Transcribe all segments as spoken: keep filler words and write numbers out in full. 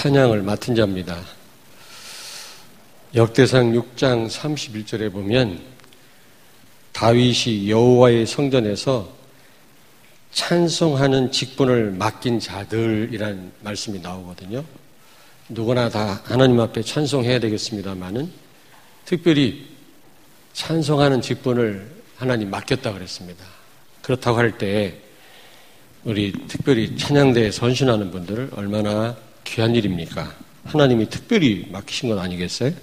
찬양을 맡은 자입니다. 역대상 육 장 삼십일 절에 보면 다윗이 여호와의 성전에서 찬송하는 직분을 맡긴 자들이라는 말씀이 나오거든요. 누구나 다 하나님 앞에 찬송해야 되겠습니다만은 특별히 찬송하는 직분을 하나님 맡겼다 그랬습니다. 그렇다고 할 때 우리 특별히 찬양대에 선신하는 분들을 얼마나 귀한 일입니까? 하나님이 특별히 맡기신 건 아니겠어요?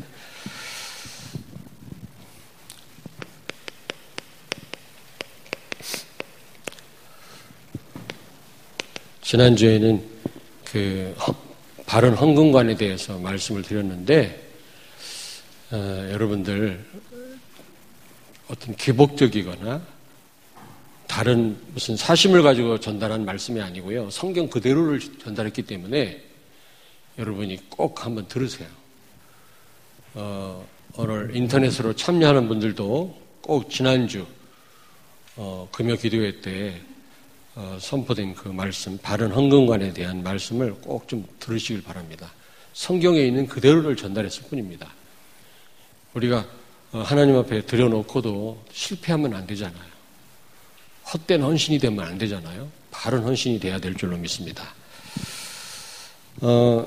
지난주에는 그 바른 헌금관에 대해서 말씀을 드렸는데 어, 여러분들 어떤 기복적이거나 다른 무슨 사심을 가지고 전달한 말씀이 아니고요. 성경 그대로를 전달했기 때문에 여러분이 꼭 한번 들으세요. 어, 오늘 인터넷으로 참여하는 분들도 꼭 지난주 어, 금요 기도회 때 어, 선포된 그 말씀, 바른 헌금관에 대한 말씀을 꼭 좀 들으시길 바랍니다. 성경에 있는 그대로를 전달했을 뿐입니다. 우리가 어, 하나님 앞에 들여놓고도 실패하면 안 되잖아요. 헛된 헌신이 되면 안 되잖아요. 바른 헌신이 돼야 될 줄로 믿습니다. 어,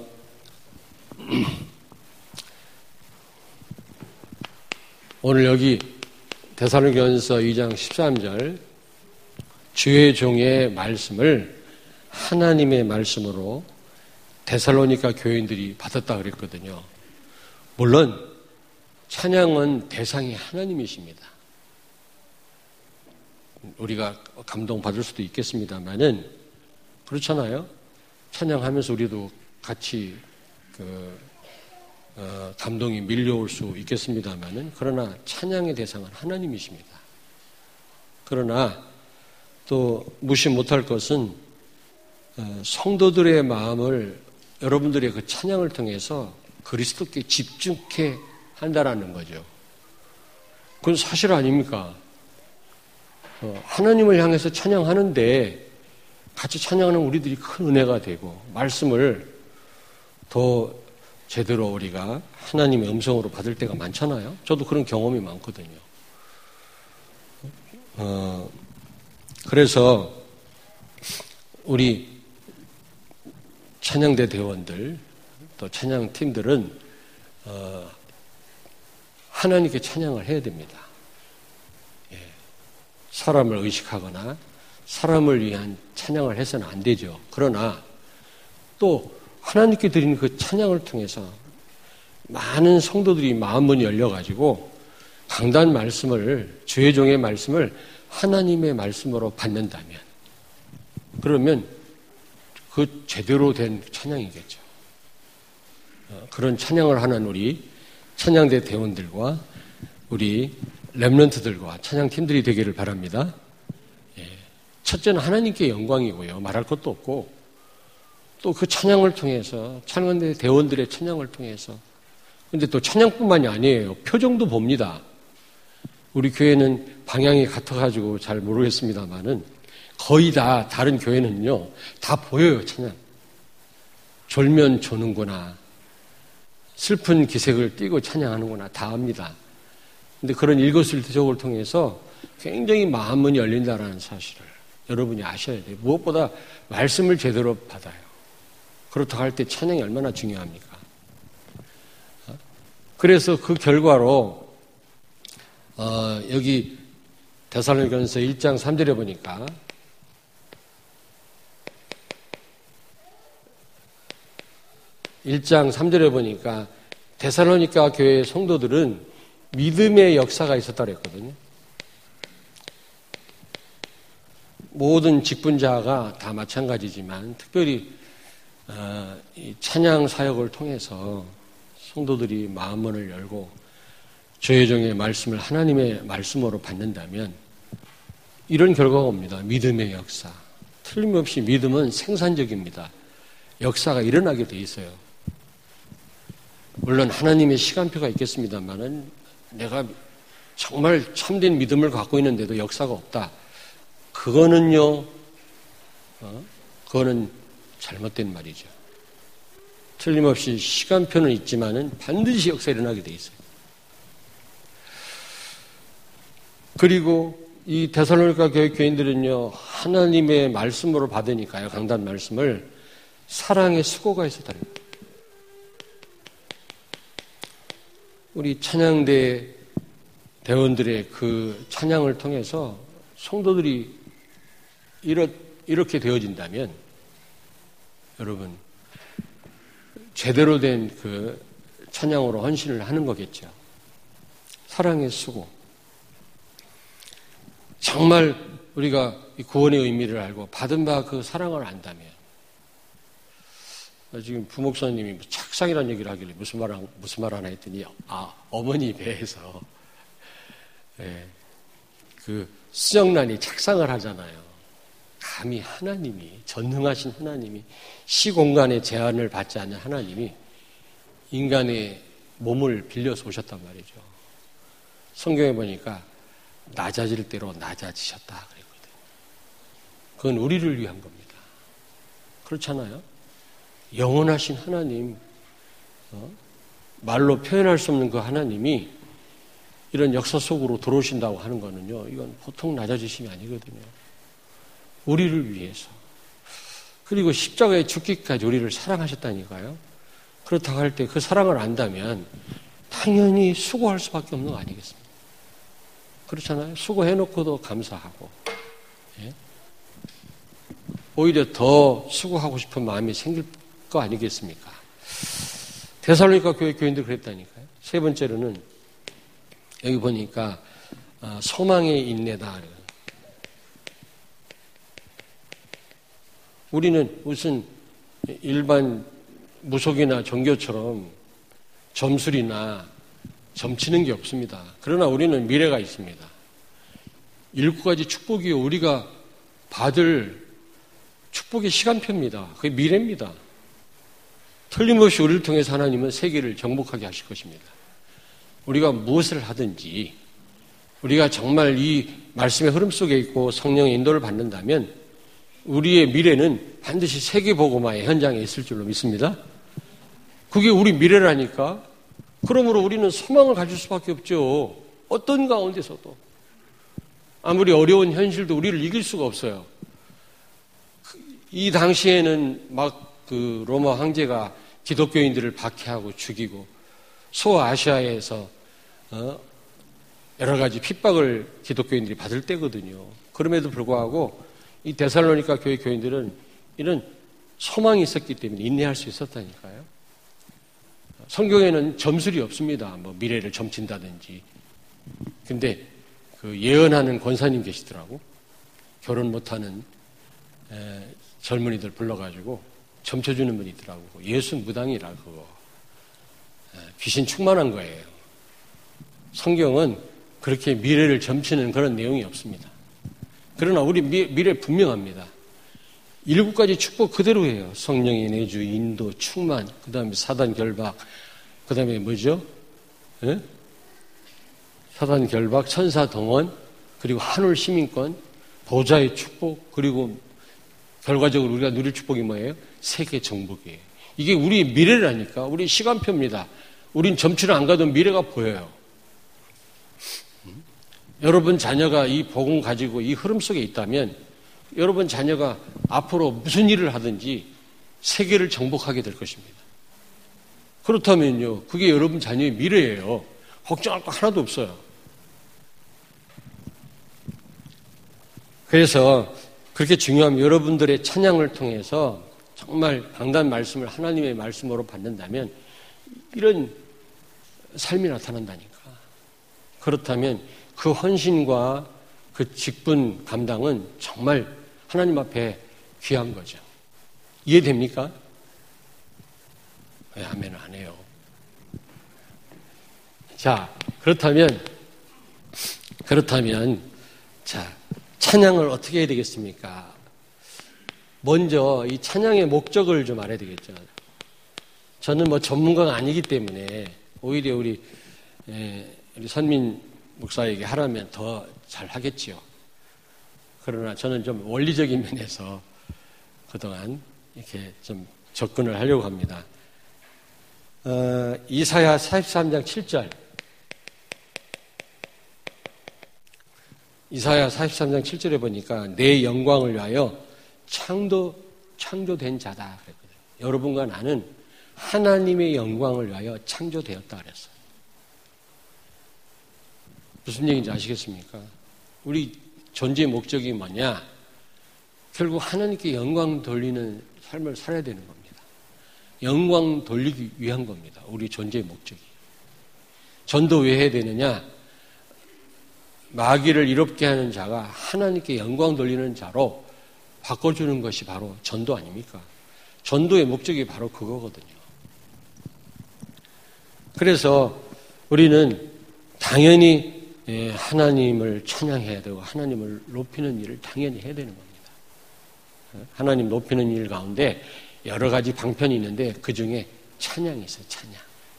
오늘 여기 데살로니가전서 이 장 십삼 절 주의 종의 말씀을 하나님의 말씀으로 데살로니가 교인들이 받았다 그랬거든요. 물론 찬양은 대상이 하나님이십니다. 우리가 감동받을 수도 있겠습니다만은 그렇잖아요. 찬양하면서 우리도 같이 그 어, 감동이 밀려올 수 있겠습니다만은 그러나 찬양의 대상은 하나님이십니다. 그러나 또 무시 못할 것은 어, 성도들의 마음을 여러분들의 그 찬양을 통해서 그리스도께 집중케 한다라는 거죠. 그건 사실 아닙니까? 어, 하나님을 향해서 찬양하는데 같이 찬양하는 우리들이 큰 은혜가 되고 말씀을 더 제대로 우리가 하나님의 음성으로 받을 때가 많잖아요. 저도 그런 경험이 많거든요. 어, 그래서 우리 찬양대 대원들 또 찬양팀들은 어, 하나님께 찬양을 해야 됩니다. 예. 사람을 의식하거나 사람을 위한 찬양을 해서는 안 되죠. 그러나 또 하나님께 드리는 그 찬양을 통해서 많은 성도들이 마음문이 열려가지고 강단 말씀을 주의 종의 말씀을 하나님의 말씀으로 받는다면 그러면 그 제대로 된 찬양이겠죠. 그런 찬양을 하는 우리 찬양대 대원들과 우리 렘넌트들과 찬양팀들이 되기를 바랍니다. 첫째는 하나님께 영광이고요. 말할 것도 없고 또 그 찬양을 통해서 찬양대 대원들의 찬양을 통해서 근데 또 찬양뿐만이 아니에요. 표정도 봅니다. 우리 교회는 방향이 같아가지고 잘 모르겠습니다만은 거의 다 다른 교회는요 다 보여요. 찬양 졸면 조는구나 슬픈 기색을 띠고 찬양하는구나 다 압니다. 근데 그런 일거수일투족을 통해서 굉장히 마음문이 열린다는 사실을 여러분이 아셔야 돼요. 무엇보다 말씀을 제대로 받아요. 그렇다고 할 때 찬양이 얼마나 중요합니까? 그래서 그 결과로 어, 여기 데살로니가전서 일 장 삼 절에 보니까 일 장 삼 절에 보니까 데살로니가 교회의 성도들은 믿음의 역사가 있었다고 했거든요. 모든 직분자가 다 마찬가지지만 특별히 어, 이 찬양 사역을 통해서 성도들이 마음문을 열고 주의 종의 말씀을 하나님의 말씀으로 받는다면 이런 결과가 옵니다. 믿음의 역사. 틀림없이 믿음은 생산적입니다. 역사가 일어나게 돼 있어요. 물론 하나님의 시간표가 있겠습니다만은 내가 정말 참된 믿음을 갖고 있는데도 역사가 없다. 그거는요, 어? 그거는 잘못된 말이죠. 틀림없이 시간표는 있지만은 반드시 역사가 일어나게 돼 있어요. 그리고 이 데살로니가 교회 교인들은요, 하나님의 말씀으로 받으니까요, 강단 말씀을 사랑의 수고가 있었다는 거예요. 우리 찬양대 대원들의 그 찬양을 통해서 성도들이 이렇, 이렇게 되어진다면 여러분 제대로 된 그 찬양으로 헌신을 하는 거겠죠. 사랑의 수고. 정말 우리가 구원의 의미를 알고 받은 바 그 사랑을 안다면, 지금 부목사님이 착상이라는 얘기를 하길래 무슨 말, 무슨 말 하나 했더니, 아, 어머니 배에서, 예, 그 수정란이 착상을 하잖아요. 감히 하나님이, 전능하신 하나님이, 시공간의 제한을 받지 않는 하나님이 인간의 몸을 빌려서 오셨단 말이죠. 성경에 보니까 낮아질 대로 낮아지셨다 그랬거든요. 그건 우리를 위한 겁니다. 그렇잖아요? 영원하신 하나님, 어? 말로 표현할 수 없는 그 하나님이 이런 역사 속으로 들어오신다고 하는 거는요, 이건 보통 낮아지심이 아니거든요. 우리를 위해서. 그리고 십자가에 죽기까지 우리를 사랑하셨다니까요. 그렇다고 할 때 그 사랑을 안다면 당연히 수고할 수밖에 없는 거 아니겠습니까? 그렇잖아요. 수고해놓고도 감사하고, 예? 오히려 더 수고하고 싶은 마음이 생길 거 아니겠습니까? 데살로니가 교회 교인들 그랬다니까요. 세 번째로는 여기 보니까 소망의 인내다. 우리는 무슨 일반 무속이나 종교처럼 점술이나 점치는 게 없습니다. 그러나 우리는 미래가 있습니다. 일곱 가지 축복이 우리가 받을 축복의 시간표입니다. 그게 미래입니다. 틀림없이 우리를 통해서 하나님은 세계를 정복하게 하실 것입니다. 우리가 무엇을 하든지 우리가 정말 이 말씀의 흐름 속에 있고 성령의 인도를 받는다면 우리의 미래는 반드시 세계복음화의 현장에 있을 줄로 믿습니다. 그게 우리 미래라니까. 그러므로 우리는 소망을 가질 수밖에 없죠. 어떤 가운데서도. 아무리 어려운 현실도 우리를 이길 수가 없어요. 이 당시에는 막 그 로마 황제가 기독교인들을 박해하고 죽이고 소아시아에서 어 여러 가지 핍박을 기독교인들이 받을 때거든요. 그럼에도 불구하고 이 데살로니가 교회 교인들은 이런 소망이 있었기 때문에 인내할 수 있었다니까요. 성경에는 점술이 없습니다. 뭐 미래를 점친다든지. 근데 그 예언하는 권사님 계시더라고. 결혼 못하는 에, 젊은이들 불러가지고 점쳐주는 분이 있더라고. 예수 무당이라 그거. 에, 귀신 충만한 거예요. 성경은 그렇게 미래를 점치는 그런 내용이 없습니다. 그러나 우리 미, 미래 분명합니다. 일곱 가지 축복 그대로예요. 성령의 내주, 인도, 충만, 그 다음에 사단 결박, 그 다음에 뭐죠? 예? 사단 결박, 천사 동원, 그리고 한올 시민권, 보좌의 축복, 그리고 결과적으로 우리가 누릴 축복이 뭐예요? 세계 정복이에요. 이게 우리 미래라니까. 우리 시간표입니다. 우린 점치를 안 가도 미래가 보여요. 음? 여러분 자녀가 이 복음 가지고 이 흐름 속에 있다면 여러분 자녀가 앞으로 무슨 일을 하든지 세계를 정복하게 될 것입니다. 그렇다면요, 그게 여러분 자녀의 미래예요. 걱정할 거 하나도 없어요. 그래서 그렇게 중요하면 여러분들의 찬양을 통해서 정말 강단 말씀을 하나님의 말씀으로 받는다면 이런 삶이 나타난다니까. 그렇다면 그 헌신과 그 직분 감당은 정말 하나님 앞에 귀한 거죠. 이해됩니까? 왜 아멘 안 해요? 자, 그렇다면, 그렇다면, 자, 찬양을 어떻게 해야 되겠습니까? 먼저 이 찬양의 목적을 좀 알아야 되겠죠. 저는 뭐 전문가가 아니기 때문에 오히려 우리, 에, 우리 선민 목사에게 하라면 더 잘 하겠지요. 그러나 저는 좀 원리적인 면에서 그동안 이렇게 좀 접근을 하려고 합니다. 어, 이사야 사십삼 장 칠 절. 이사야 사십삼 장 칠 절에 보니까 내 영광을 위하여 창조, 창조된 자다 그랬거든요. 여러분과 나는 하나님의 영광을 위하여 창조되었다 그랬어요. 무슨 얘기인지 아시겠습니까? 우리 존재의 목적이 뭐냐? 결국 하나님께 영광 돌리는 삶을 살아야 되는 겁니다. 영광 돌리기 위한 겁니다. 우리 존재의 목적이. 전도 왜 해야 되느냐? 마귀를 이롭게 하는 자가 하나님께 영광 돌리는 자로 바꿔주는 것이 바로 전도 아닙니까? 전도의 목적이 바로 그거거든요. 그래서 우리는 당연히 하나님을 찬양해야 되고 하나님을 높이는 일을 당연히 해야 되는 겁니다. 하나님 높이는 일 가운데 여러 가지 방편이 있는데 그 중에 찬양이 있어요. 찬양.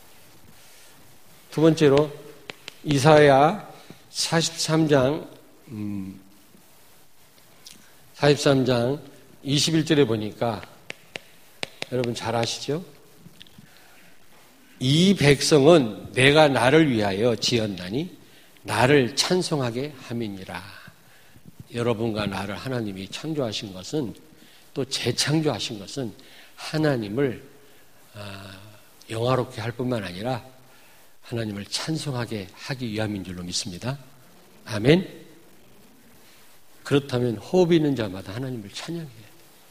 두 번째로 이사야 사십삼 장 음, 사십삼 장 이십일 절에 보니까 여러분 잘 아시죠? 이 백성은 내가 나를 위하여 지었나니 나를 찬송하게 함이니라. 여러분과 나를 하나님이 창조하신 것은 또 재창조하신 것은 하나님을 영화롭게 할 뿐만 아니라 하나님을 찬송하게 하기 위함인 줄로 믿습니다. 아멘. 그렇다면 호흡이 있는 자마다 하나님을 찬양해야 돼요.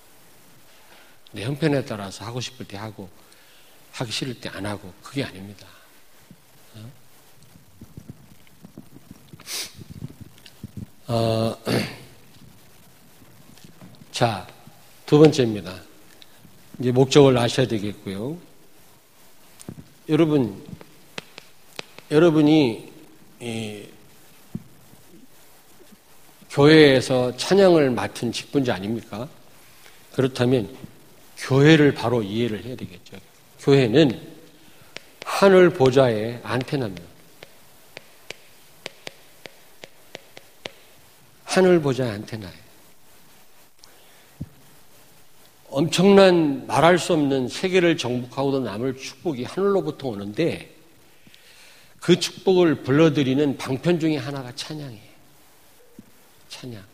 내 형편에 따라서 하고 싶을 때 하고 하기 싫을 때 안 하고 그게 아닙니다. 어, 자, 두 번째입니다. 이제 목적을 아셔야 되겠고요. 여러분, 여러분이 이, 교회에서 찬양을 맡은 직분자 아닙니까? 그렇다면 교회를 바로 이해를 해야 되겠죠. 교회는 하늘 보좌의 안테나입니다. 하늘 보좌의 안테나예요. 엄청난 말할 수 없는 세계를 정복하고도 남을 축복이 하늘로부터 오는데 그 축복을 불러들이는 방편 중에 하나가 찬양이에요. 찬양.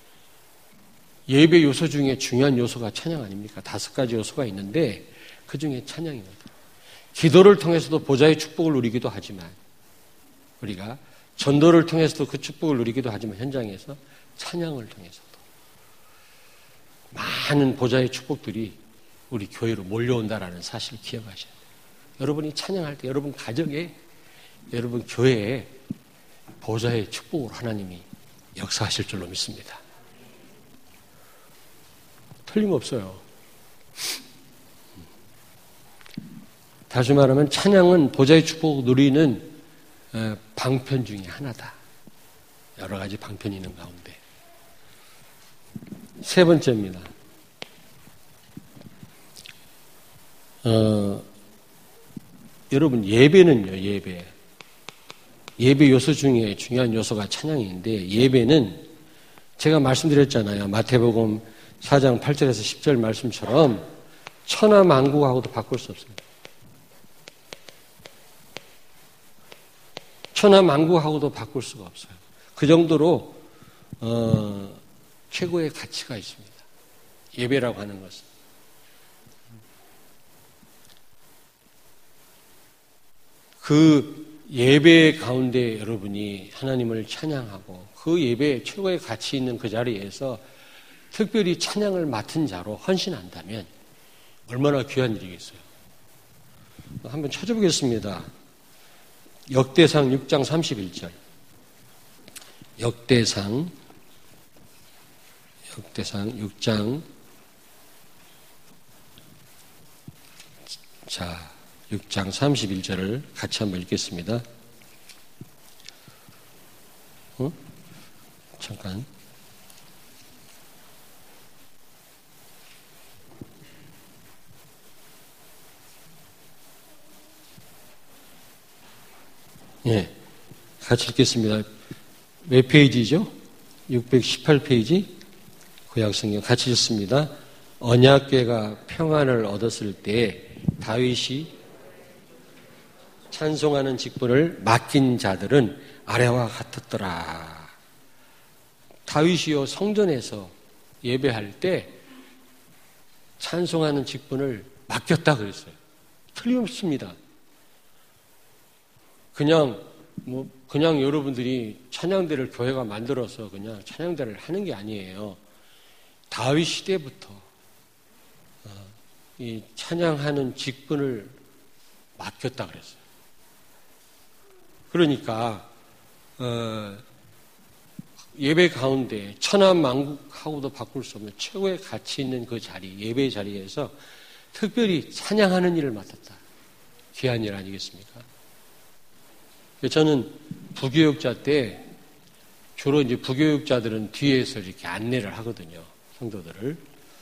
예배 요소 중에 중요한 요소가 찬양 아닙니까? 다섯 가지 요소가 있는데 그 중에 찬양입니다. 기도를 통해서도 보좌의 축복을 누리기도 하지만 우리가 전도를 통해서도 그 축복을 누리기도 하지만 현장에서 찬양을 통해서도 많은 보좌의 축복들이 우리 교회로 몰려온다라는 사실을 기억하셔야 돼요. 여러분이 찬양할 때 여러분 가정에 여러분 교회에 보좌의 축복으로 하나님이 역사하실 줄로 믿습니다. 틀림없어요. 다시 말하면 찬양은 보좌의 축복을 누리는 방편 중에 하나다. 여러 가지 방편이 있는 가운데. 세 번째입니다. 어, 여러분 예배는요. 예배. 예배 요소 중에 중요한 요소가 찬양인데 예배는 제가 말씀드렸잖아요. 마태복음 사 장 팔 절에서 십 절 말씀처럼 천하만국하고도 바꿀 수 없습니다. 천하만국하고도 바꿀 수가 없어요. 그 정도로 어, 최고의 가치가 있습니다. 예배라고 하는 것은. 그 예배 가운데 여러분이 하나님을 찬양하고 그 예배에 최고의 가치 있는 그 자리에서 특별히 찬양을 맡은 자로 헌신한다면 얼마나 귀한 일이겠어요. 한번 찾아보겠습니다. 역대상 육 장 삼십일 절. 역대상 역대상 육 장 자, 육 장 삼십일 절을 같이 한번 읽겠습니다. 어? 잠깐. 예, 같이 읽겠습니다. 몇 페이지죠? 육백십팔 페이지 구약성경 같이 읽습니다. 언약궤가 평안을 얻었을 때 다윗이 찬송하는 직분을 맡긴 자들은 아래와 같았더라. 다윗이요 성전에서 예배할 때 찬송하는 직분을 맡겼다 그랬어요. 틀림없습니다. 그냥 뭐 그냥 여러분들이 찬양대를 교회가 만들어서 그냥 찬양대를 하는 게 아니에요. 다윗 시대부터 이 찬양하는 직분을 맡겼다 그랬어요. 그러니까 어, 예배 가운데 천하만국하고도 바꿀 수 없는 최고의 가치 있는 그 자리, 예배 자리에서 특별히 찬양하는 일을 맡았다. 귀한 일 아니겠습니까? 저는 부교육자 때 주로 이제 부교육자들은 뒤에서 이렇게 안내를 하거든요. 성도들을.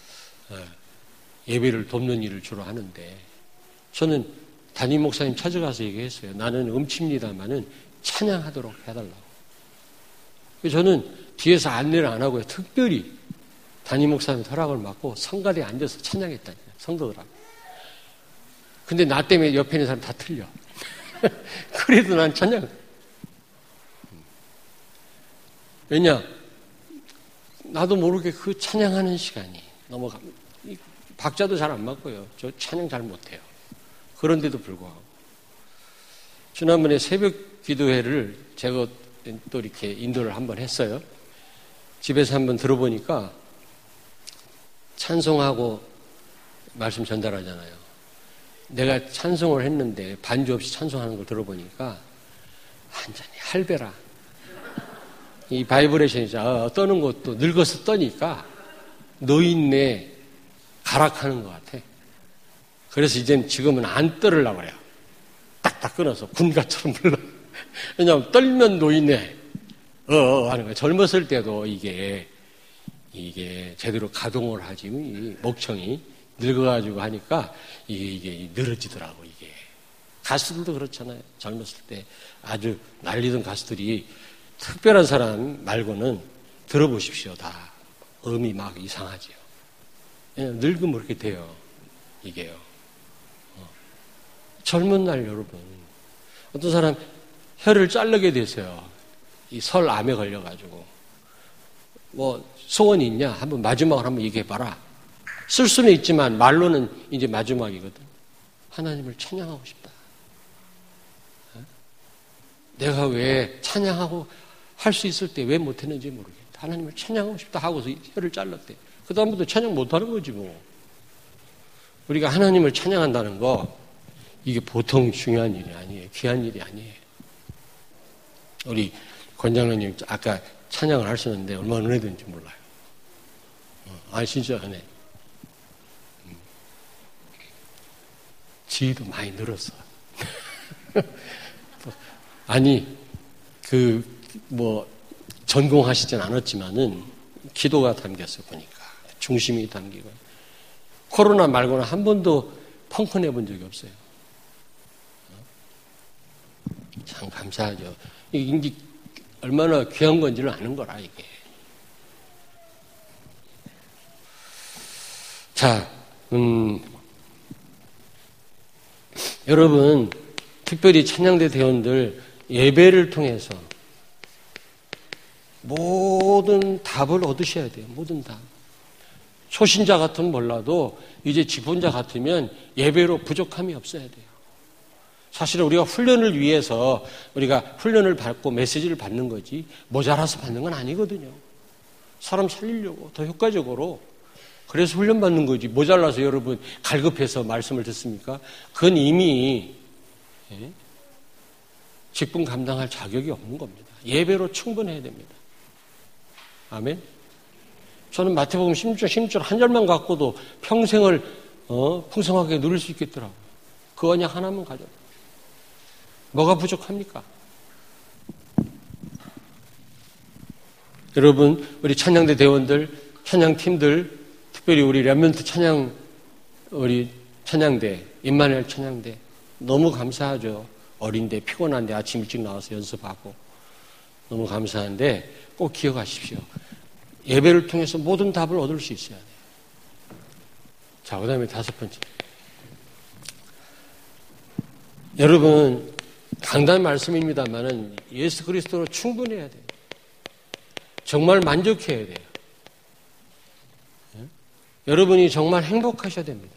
예배를 돕는 일을 주로 하는데 저는 담임 목사님 찾아가서 얘기했어요. 나는 음치입니다마는 찬양하도록 해달라고. 저는 뒤에서 안내를 안 하고요. 특별히 담임 목사님 허락을 받고 성가대에 앉아서 찬양했다니까요. 성도들하고. 근데 나 때문에 옆에 있는 사람 다 틀려. 그래도 난 찬양. 왜냐? 나도 모르게 그 찬양하는 시간이 넘어가. 박자도 잘 안 맞고요. 저 찬양 잘 못해요. 그런데도 불구하고. 지난번에 새벽 기도회를 제가 또 이렇게 인도를 한번 했어요. 집에서 한번 들어보니까 찬송하고 말씀 전달하잖아요. 내가 찬송을 했는데 반주 없이 찬송하는 걸 들어보니까 완전히 할배라. 이 바이브레이션이죠. 떠는 것도 늙어서 떠니까 노인네 가락하는 것 같아. 그래서 이제는 지금은 안 떨으려고 그래요. 딱딱 끊어서 군가처럼 불러. 왜냐하면 떨면 노인네 어어 하는 거예요. 젊었을 때도 이게 이게 제대로 가동을 하지 이 목청이 늙어가지고 하니까 이게, 이게 늘어지더라고. 이게 가수들도 그렇잖아요. 젊었을 때 아주 날리던 가수들이 특별한 사람 말고는 들어보십시오. 다 음이 막 이상하지요. 늙으면 그렇게 돼요. 이게요. 어. 젊은 날 여러분 어떤 사람 혀를 자르게 되세요. 이 설암에 걸려가지고 뭐 소원이 있냐? 한번 마지막으로 한번 얘기해봐라. 쓸 수는 있지만 말로는 이제 마지막이거든. 하나님을 찬양하고 싶다. 내가 왜 찬양하고 할 수 있을 때 왜 못했는지 모르겠다. 하나님을 찬양하고 싶다 하고서 혀를 잘랐대. 그 다음부터 찬양 못하는 거지 뭐. 우리가 하나님을 찬양한다는 거 이게 보통 중요한 일이 아니에요. 귀한 일이 아니에요. 우리 권장로님 아까 찬양을 하셨는데 얼마나 은혜된지 몰라요. 아 진짜 은혜. 지혜도 많이 늘었어. 아니 그 뭐 전공하시진 않았지만은 기도가 담겼어 보니까 중심이 담기고 코로나 말고는 한 번도 펑크 내본 적이 없어요. 참 감사하죠. 이게 얼마나 귀한 건지를 아는 거라 이게. 자, 음, 여러분 특별히 찬양대 대원들 예배를 통해서 모든 답을 얻으셔야 돼요. 모든 답. 초신자 같으면 몰라도 이제 집훈자 같으면 예배로 부족함이 없어야 돼요. 사실은 우리가 훈련을 위해서 우리가 훈련을 받고 메시지를 받는 거지 모자라서 받는 건 아니거든요. 사람 살리려고 더 효과적으로 그래서 훈련 받는 거지 모자라서 여러분 갈급해서 말씀을 듣습니까? 그건 이미 예? 직분 감당할 자격이 없는 겁니다. 예배로 충분해야 됩니다. 아멘. 저는 마태복음 십육 절 십육 절 한 절만 갖고도 평생을 어, 풍성하게 누릴 수 있겠더라고요. 그 언약 하나만 가져도. 뭐가 부족합니까? 여러분 우리 찬양대 대원들, 찬양팀들, 특별히 우리 렘넌트 찬양 우리 찬양대, 임마누엘 찬양대 너무 감사하죠. 어린데 피곤한데 아침 일찍 나와서 연습하고 너무 감사한데 꼭 기억하십시오. 예배를 통해서 모든 답을 얻을 수 있어야 돼요. 자, 그 다음에 다섯 번째. 여러분 강단 말씀입니다만은 예수 그리스도로 충분해야 돼요. 정말 만족해야 돼요. 예? 여러분이 정말 행복하셔야 됩니다.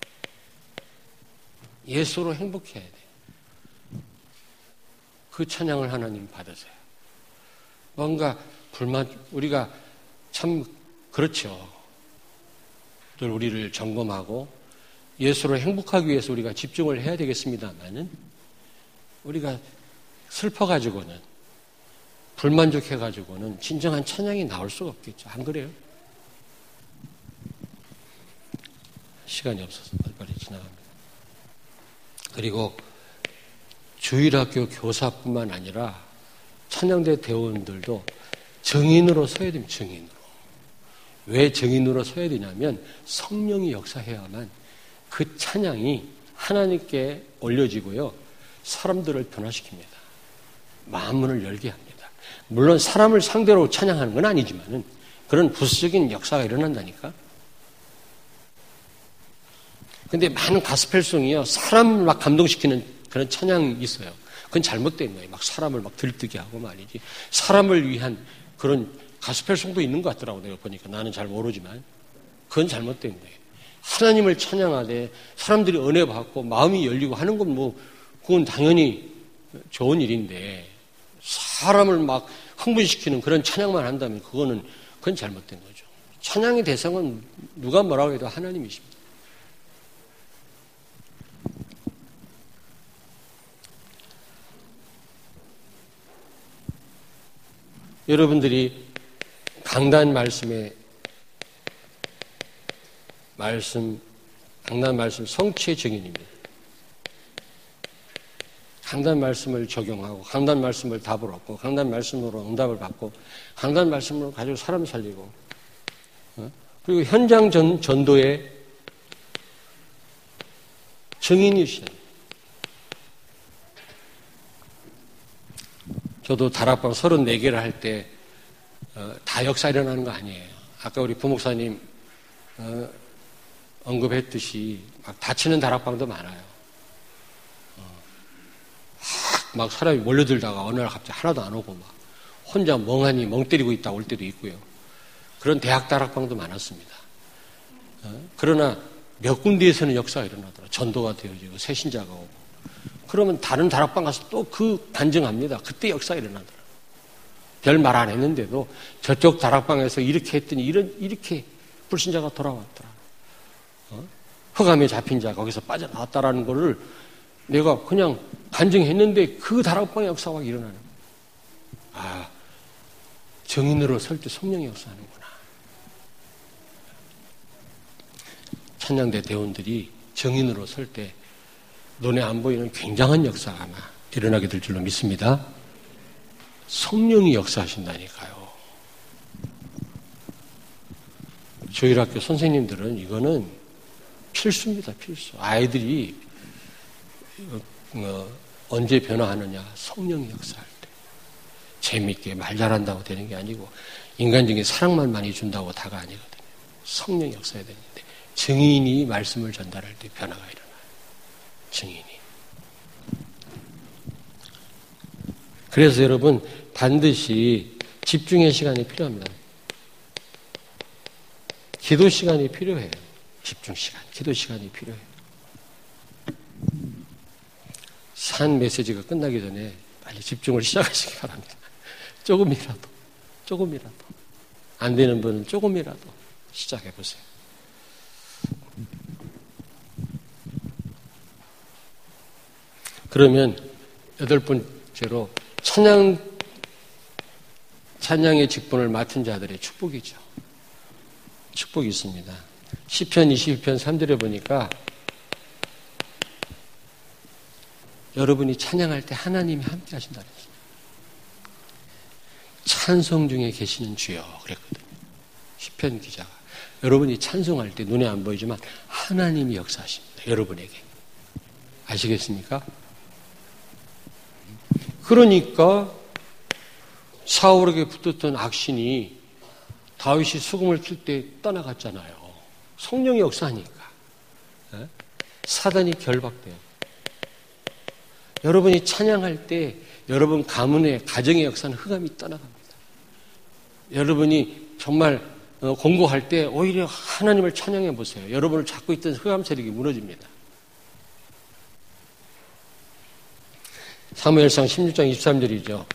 예수로 행복해야 돼요. 그 찬양을 하나님 받으세요. 뭔가 불만, 우리가 참 그렇죠. 늘 우리를 점검하고 예수로 행복하기 위해서 우리가 집중을 해야 되겠습니다만은 우리가 슬퍼가지고는 불만족해가지고는 진정한 찬양이 나올 수가 없겠죠. 안 그래요? 시간이 없어서 빨리빨리 지나갑니다. 그리고 주일학교 교사뿐만 아니라 찬양대 대원들도 증인으로 서야 됩니다. 증인으로. 왜 증인으로 서야 되냐면 성령이 역사해야만 그 찬양이 하나님께 올려지고요. 사람들을 변화시킵니다. 마음문을 열게 합니다. 물론 사람을 상대로 찬양하는 건 아니지만은 그런 부수적인 역사가 일어난다니까. 근데 많은 가스펠송이요. 사람을 막 감동시키는 그런 찬양이 있어요. 그건 잘못된 거예요. 막 사람을 막 들뜨게 하고 말이지. 사람을 위한 그런 가스펠송도 있는 것 같더라고 내가 보니까. 나는 잘 모르지만 그건 잘못된 거예요. 하나님을 찬양하되 사람들이 은혜 받고 마음이 열리고 하는 건 뭐 그건 당연히 좋은 일인데 사람을 막 흥분시키는 그런 찬양만 한다면 그거는 그건 잘못된 거죠. 찬양의 대상은 누가 뭐라고 해도 하나님이십니다. 여러분들이 강단 말씀에 말씀, 강단 말씀 성취의 증인입니다. 강단 말씀을 적용하고 강단 말씀을 답을 얻고 강단 말씀으로 응답을 받고 강단 말씀으로 가지고 사람 살리고 그리고 현장 전, 전도의 증인이시다. 저도 다락방 서른네 개를 할 때 다 역사 일어나는 거 아니에요. 아까 우리 부목사님 어, 언급했듯이 막 다치는 다락방도 많아요. 어, 막 사람이 몰려들다가 어느 날 갑자기 하나도 안 오고 막 혼자 멍하니 멍 때리고 있다 올 때도 있고요. 그런 대학 다락방도 많았습니다. 어, 그러나 몇 군데에서는 역사가 일어나더라. 전도가 되어지고 새신자가 오고. 그러면 다른 다락방 가서 또 그 간증합니다. 그때 역사가 일어나더라. 별 말 안 했는데도 저쪽 다락방에서 이렇게 했더니 이런, 이렇게 불신자가 돌아왔더라. 어? 흑암에 잡힌 자 거기서 빠져나왔다라는 거를 내가 그냥 간증했는데 그 다락방의 역사가 일어나는 거예요. 아, 정인으로 설 때 성령이 역사하는구나. 찬양대 대원들이 정인으로 설 때 눈에 안 보이는 굉장한 역사가 아마 일어나게 될 줄로 믿습니다. 성령이 역사하신다니까요. 주일학교 선생님들은 이거는 필수입니다. 필수. 아이들이 어, 언제 변화하느냐. 성령이 역사할 때. 재미있게 말 잘한다고 되는 게 아니고 인간적인 사랑만 많이 준다고 다가 아니거든요. 성령이 역사해야 되는데 증인이 말씀을 전달할 때 변화가 일어나요. 증인이. 그래서 여러분 반드시 집중의 시간이 필요합니다. 기도 시간이 필요해요. 집중 시간, 기도 시간이 필요해요. 산 메시지가 끝나기 전에 빨리 집중을 시작하시기 바랍니다. 조금이라도, 조금이라도. 안 되는 분은 조금이라도 시작해 보세요. 그러면 여덟 번째로 찬양, 찬양의 직분을 맡은 자들의 축복이죠. 축복이 있습니다. 시편 이십이 편 삼 절에 보니까 여러분이 찬양할 때 하나님이 함께 하신다 그랬어요. 찬송 중에 계시는 주여 그랬거든요. 시편 기자가. 여러분이 찬송할 때 눈에 안 보이지만 하나님이 역사하십니다. 여러분에게. 아시겠습니까? 그러니까 사울에게 붙었던 악신이 다윗이 수금을 킬 때 떠나갔잖아요. 성령이 역사하니까. 사단이 결박돼요. 여러분이 찬양할 때 여러분 가문의 가정의 역사는 흑암이 떠나갑니다. 여러분이 정말 공부할 때 오히려 하나님을 찬양해 보세요. 여러분을 잡고 있던 흑암 세력이 무너집니다. 사무엘상 십육 장 이십삼 절이죠.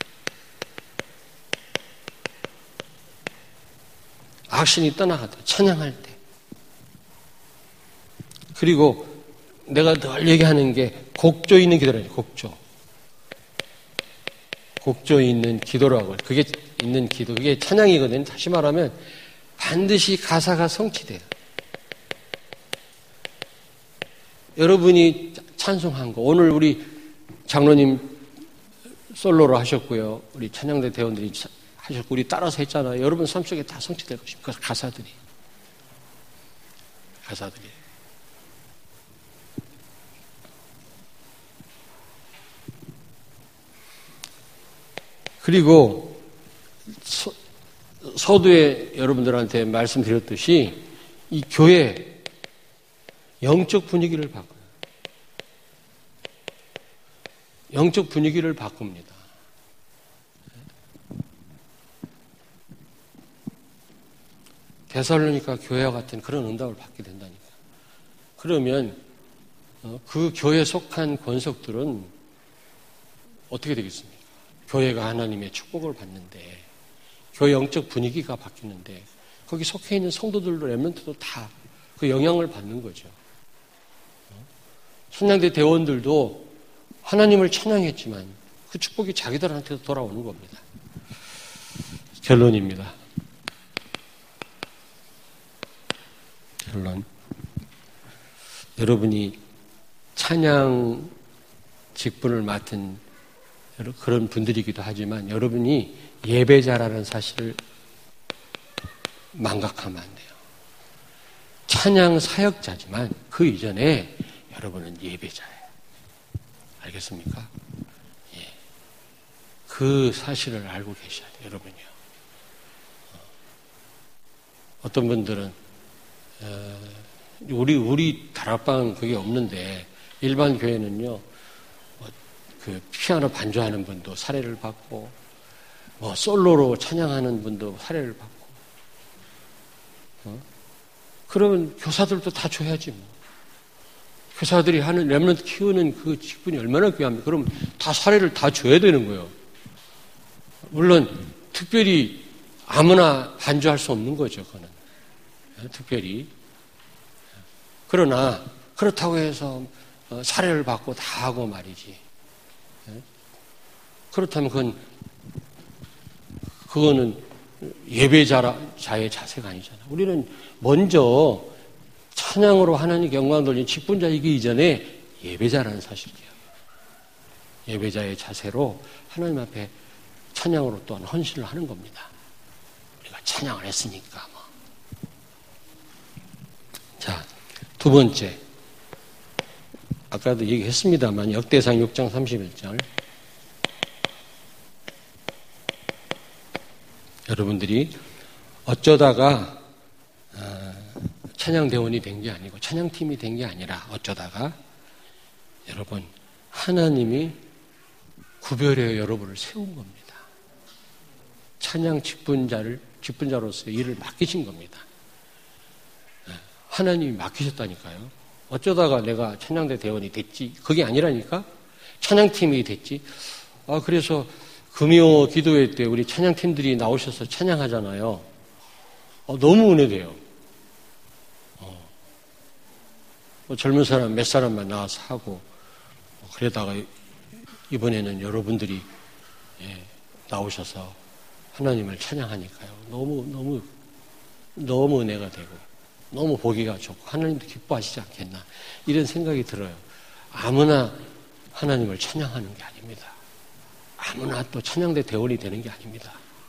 악신이 떠나가다 찬양할 때. 그리고 내가 늘 얘기하는 게 곡조 있는 기도라요. 곡조. 곡조 있는 기도라고. 그게 있는 기도. 그게 찬양이거든요. 다시 말하면 반드시 가사가 성취돼요. 여러분이 찬송한 거. 오늘 우리 장로님 솔로로 하셨고요. 우리 찬양대 대원들이 하셨고 우리 따라서 했잖아요. 여러분 삶 속에 다 성취될 것입니다. 그 가사들이. 가사들이. 그리고 서, 서두에 여러분들한테 말씀드렸듯이 이 교회 영적 분위기를 바꿔요. 영적 분위기를 바꿉니다. 데살로니가 교회와 같은 그런 응답을 받게 된다니까. 그러면 그 교회에 속한 권속들은 어떻게 되겠습니까? 교회가 하나님의 축복을 받는데 교회 영적 분위기가 바뀌는데 거기 속해 있는 성도들도 렘넌트도 다 그 영향을 받는 거죠. 찬양대 대원들도 하나님을 찬양했지만 그 축복이 자기들한테도 돌아오는 겁니다. 결론입니다. 결론. 여러분이 찬양 직분을 맡은 그런 분들이기도 하지만 여러분이 예배자라는 사실을 망각하면 안 돼요. 찬양 사역자지만 그 이전에 여러분은 예배자예요. 알겠습니까? 예. 그 사실을 알고 계셔야 돼요, 여러분이요. 어떤 분들은 어, 우리 우리 다락방 그게 없는데 일반 교회는요. 그 피아노 반주하는 분도 사례를 받고 뭐 솔로로 찬양하는 분도 사례를 받고 어? 그러면 교사들도 다 줘야지 뭐. 교사들이 하는 렘넌트 키우는 그 직분이 얼마나 귀합니까? 그럼 다 사례를 다 줘야 되는 거예요. 물론 특별히 아무나 반주할 수 없는 거죠. 그거는 특별히. 그러나 그렇다고 해서 사례를 받고 다 하고 말이지. 그렇다면 그건 그거는 예배자의 자세가 아니잖아. 우리는 먼저 찬양으로 하나님께 영광 돌리는 직분자이기 이전에 예배자라는 사실이에요. 예배자의 자세로 하나님 앞에 찬양으로 또한 헌신을 하는 겁니다. 우리가 찬양을 했으니까 뭐. 자, 두 번째. 아까도 얘기했습니다만 역대상 육 장 삼십일 절. 여러분들이 어쩌다가 찬양대원이 된 게 아니고 찬양팀이 된 게 아니라 어쩌다가 여러분 하나님이 구별해 여러분을 세운 겁니다. 찬양 직분자를 직분자로서 일을 맡기신 겁니다. 하나님이 맡기셨다니까요. 어쩌다가 내가 찬양대 대원이 됐지 그게 아니라니까 찬양팀이 됐지. 아 그래서 금요 기도회 때 우리 찬양팀들이 나오셔서 찬양하잖아요. 어, 너무 은혜돼요. 어. 뭐 젊은 사람 몇 사람만 나와서 하고 어, 그러다가 이번에는 여러분들이 예, 나오셔서 하나님을 찬양하니까요. 너무 너무 너무 은혜가 되고 너무 보기가 좋고 하나님도 기뻐하시지 않겠나 이런 생각이 들어요. 아무나 하나님을 찬양하는 게 아닙니다. 아무나 또 찬양대 대원이 되는 게 아닙니다.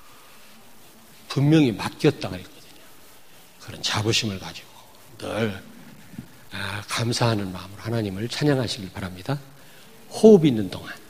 분명히 맡겼다 그랬거든요. 그런 자부심을 가지고 늘 감사하는 마음으로 하나님을 찬양하시길 바랍니다. 호흡 있는 동안